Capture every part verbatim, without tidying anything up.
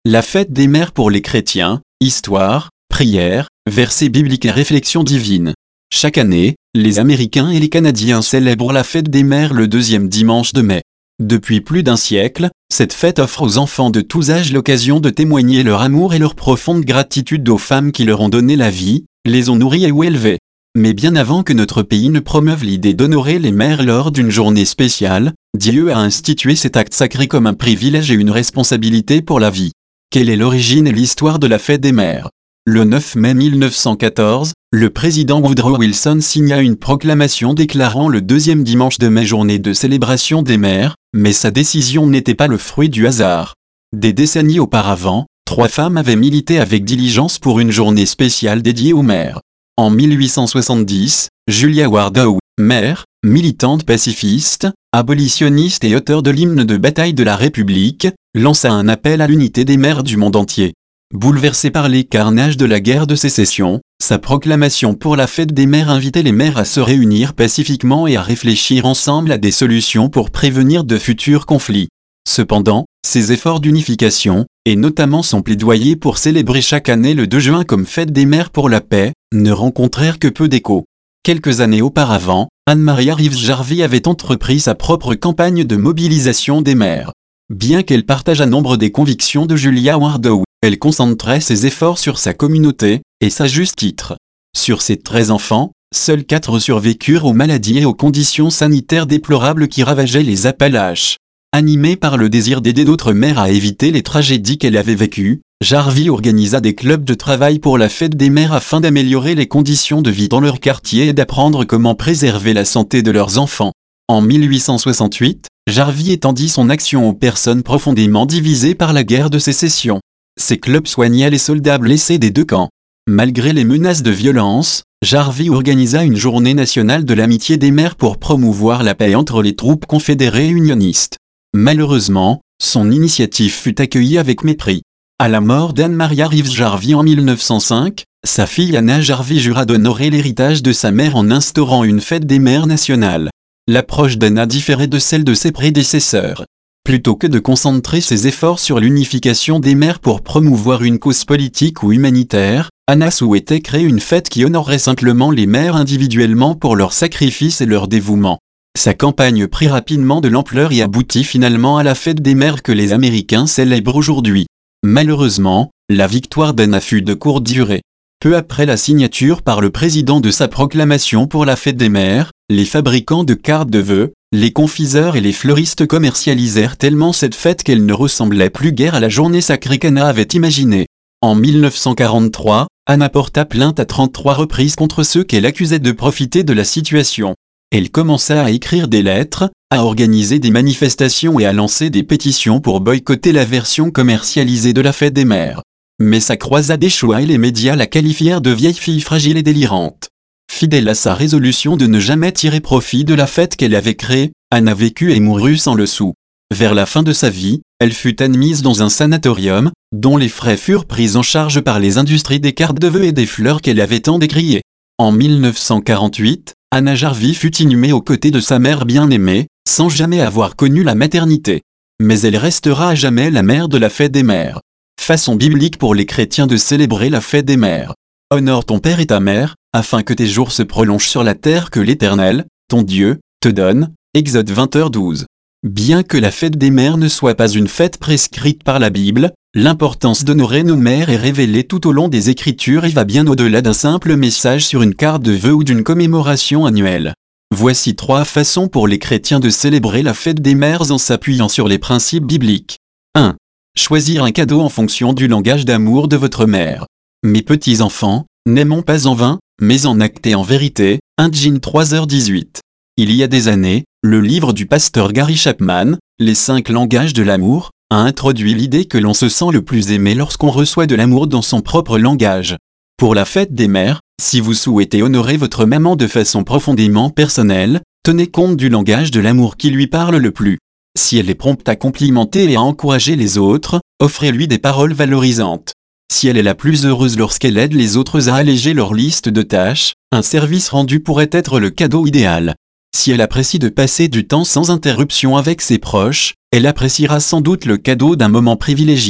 La fête des mères pour les chrétiens, histoire, prière, versets bibliques et réflexions divines. Chaque année, les Américains et les Canadiens célèbrent la fête des mères le deuxième dimanche de mai. Depuis plus d'un siècle, cette fête offre aux enfants de tous âges l'occasion de témoigner leur amour et leur profonde gratitude aux femmes qui leur ont donné la vie, les ont nourris et ou élevés. Mais bien avant que notre pays ne promeuve l'idée d'honorer les mères lors d'une journée spéciale, Dieu a institué cet acte sacré comme un privilège et une responsabilité pour la vie. Quelle est l'origine et l'histoire de la fête des mères? Le neuf mai mille neuf cent quatorze, le président Woodrow Wilson signa une proclamation déclarant le deuxième dimanche de mai journée de célébration des mères, mais sa décision n'était pas le fruit du hasard. Des décennies auparavant, trois femmes avaient milité avec diligence pour une journée spéciale dédiée aux mères. En mille huit cent soixante-dix, Julia Ward Howe, mère, militante pacifiste, abolitionniste et auteure de l'hymne de bataille de la République, lança un appel à l'unité des mères du monde entier. Bouleversée par les carnages de la guerre de sécession, sa proclamation pour la fête des mères invitait les mères à se réunir pacifiquement et à réfléchir ensemble à des solutions pour prévenir de futurs conflits. Cependant, ses efforts d'unification, et notamment son plaidoyer pour célébrer chaque année le deux juin comme fête des mères pour la paix, ne rencontrèrent que peu d'écho. Quelques années auparavant, Anne-Maria Reeves Jarvie avait entrepris sa propre campagne de mobilisation des mères. Bien qu'elle partageât nombre des convictions de Julia Ward Howe, elle concentrait ses efforts sur sa communauté, et sa juste titre. Sur ses treize enfants, seuls quatre survécurent aux maladies et aux conditions sanitaires déplorables qui ravageaient les Appalaches. Animée par le désir d'aider d'autres mères à éviter les tragédies qu'elle avait vécues, Jarvie organisa des clubs de travail pour la fête des mères afin d'améliorer les conditions de vie dans leur quartier et d'apprendre comment préserver la santé de leurs enfants. En mille huit cent soixante-huit, Jarvie étendit son action aux personnes profondément divisées par la guerre de sécession. Ces clubs soignaient les soldats blessés des deux camps. Malgré les menaces de violence, Jarvie organisa une journée nationale de l'amitié des mères pour promouvoir la paix entre les troupes confédérées et unionistes. Malheureusement, son initiative fut accueillie avec mépris. À la mort d'Anne-Maria Reeves Jarvie en mille neuf cent cinq, sa fille Anna Jarvie jura d'honorer l'héritage de sa mère en instaurant une fête des mères nationale. L'approche d'Anna différait de celle de ses prédécesseurs. Plutôt que de concentrer ses efforts sur l'unification des mères pour promouvoir une cause politique ou humanitaire, Anna souhaitait créer une fête qui honorerait simplement les mères individuellement pour leur sacrifice et leur dévouement. Sa campagne prit rapidement de l'ampleur et aboutit finalement à la fête des mères que les Américains célèbrent aujourd'hui. Malheureusement, la victoire d'Anna fut de courte durée. Peu après la signature par le président de sa proclamation pour la fête des mères, les fabricants de cartes de vœux, les confiseurs et les fleuristes commercialisèrent tellement cette fête qu'elle ne ressemblait plus guère à la journée sacrée qu'Anna avait imaginée. En mille neuf cent quarante-trois, Anna porta plainte à trente-trois reprises contre ceux qu'elle accusait de profiter de la situation. Elle commença à écrire des lettres, à organiser des manifestations et à lancer des pétitions pour boycotter la version commercialisée de la fête des mères. Mais sa croisade échoua et les médias la qualifièrent de vieille fille fragile et délirante. Fidèle à sa résolution de ne jamais tirer profit de la fête qu'elle avait créée, Anna vécut et mourut sans le sou. Vers la fin de sa vie, elle fut admise dans un sanatorium, dont les frais furent pris en charge par les industries des cartes de vœux et des fleurs qu'elle avait tant décriées. En mille neuf cent quarante-huit, Anna Jarvie fut inhumée aux côtés de sa mère bien-aimée, sans jamais avoir connu la maternité. Mais elle restera à jamais la mère de la fête des mères. Façon biblique pour les chrétiens de célébrer la fête des mères. Honore ton père et ta mère, afin que tes jours se prolongent sur la terre que l'Éternel, ton Dieu, te donne. Exode vingt heures douze. Bien que la fête des mères ne soit pas une fête prescrite par la Bible, l'importance d'honorer nos mères est révélée tout au long des Écritures et va bien au-delà d'un simple message sur une carte de vœux ou d'une commémoration annuelle. Voici trois façons pour les chrétiens de célébrer la fête des mères en s'appuyant sur les principes bibliques. un. Choisir un cadeau en fonction du langage d'amour de votre mère. Mes petits enfants, n'aimons pas en vain, mais en acte et en vérité. un Jean trois heures dix-huit. Il y a des années, le livre du pasteur Gary Chapman, Les cinq langages de l'amour, a introduit l'idée que l'on se sent le plus aimé lorsqu'on reçoit de l'amour dans son propre langage. Pour la fête des mères, si vous souhaitez honorer votre maman de façon profondément personnelle, tenez compte du langage de l'amour qui lui parle le plus. Si elle est prompte à complimenter et à encourager les autres, offrez-lui des paroles valorisantes. Si elle est la plus heureuse lorsqu'elle aide les autres à alléger leur liste de tâches, un service rendu pourrait être le cadeau idéal. Si elle apprécie de passer du temps sans interruption avec ses proches, elle appréciera sans doute le cadeau d'un moment privilégié.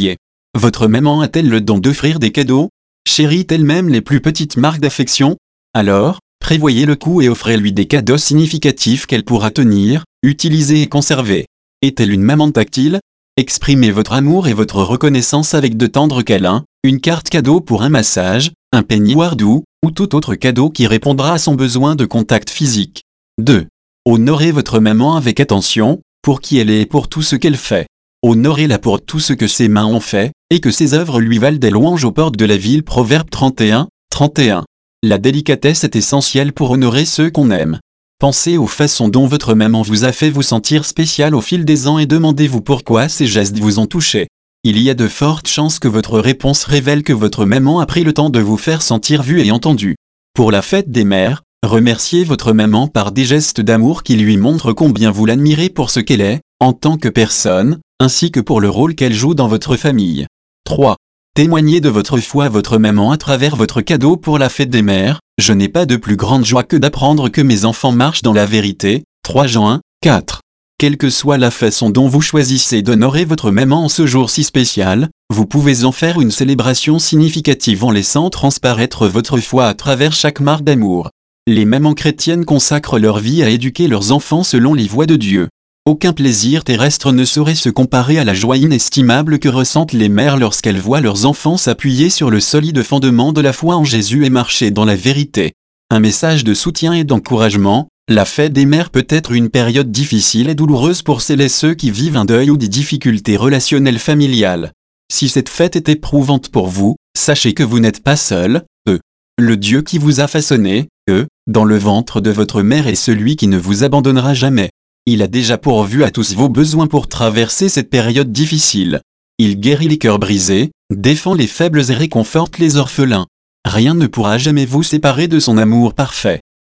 Votre maman a-t-elle le don d'offrir des cadeaux? Chérit-elle même les plus petites marques d'affection? Alors, prévoyez le coup et offrez-lui des cadeaux significatifs qu'elle pourra tenir, utiliser et conserver. Est-elle une maman tactile? Exprimez votre amour et votre reconnaissance avec de tendres câlins, une carte cadeau pour un massage, un peignoir doux, ou tout autre cadeau qui répondra à son besoin de contact physique. deux. Honorez votre maman avec attention, pour qui elle est et pour tout ce qu'elle fait. Honorez-la pour tout ce que ses mains ont fait, et que ses œuvres lui valent des louanges aux portes de la ville. Proverbe trente et un, trente et un. La délicatesse est essentielle pour honorer ceux qu'on aime. Pensez aux façons dont votre maman vous a fait vous sentir spécial au fil des ans et demandez-vous pourquoi ces gestes vous ont touché. Il y a de fortes chances que votre réponse révèle que votre maman a pris le temps de vous faire sentir vu et entendu. Pour la fête des mères, remerciez votre maman par des gestes d'amour qui lui montrent combien vous l'admirez pour ce qu'elle est, en tant que personne, ainsi que pour le rôle qu'elle joue dans votre famille. trois. Témoignez de votre foi à votre maman à travers votre cadeau pour la fête des mères. Je n'ai pas de plus grande joie que d'apprendre que mes enfants marchent dans la vérité. trois Jean un, quatre. Quelle que soit la façon dont vous choisissez d'honorer votre maman en ce jour si spécial, vous pouvez en faire une célébration significative en laissant transparaître votre foi à travers chaque marque d'amour. Les mamans chrétiennes consacrent leur vie à éduquer leurs enfants selon les voies de Dieu. Aucun plaisir terrestre ne saurait se comparer à la joie inestimable que ressentent les mères lorsqu'elles voient leurs enfants s'appuyer sur le solide fondement de la foi en Jésus et marcher dans la vérité. Un message de soutien et d'encouragement. La fête des mères peut être une période difficile et douloureuse pour celles et ceux qui vivent un deuil ou des difficultés relationnelles familiales. Si cette fête est éprouvante pour vous, sachez que vous n'êtes pas seul. Eux. Le Dieu qui vous a façonné, eux, dans le ventre de votre mère est celui qui ne vous abandonnera jamais. Il a déjà pourvu à tous vos besoins pour traverser cette période difficile. Il guérit les cœurs brisés, défend les faibles et réconforte les orphelins. Rien ne pourra jamais vous séparer de son amour parfait.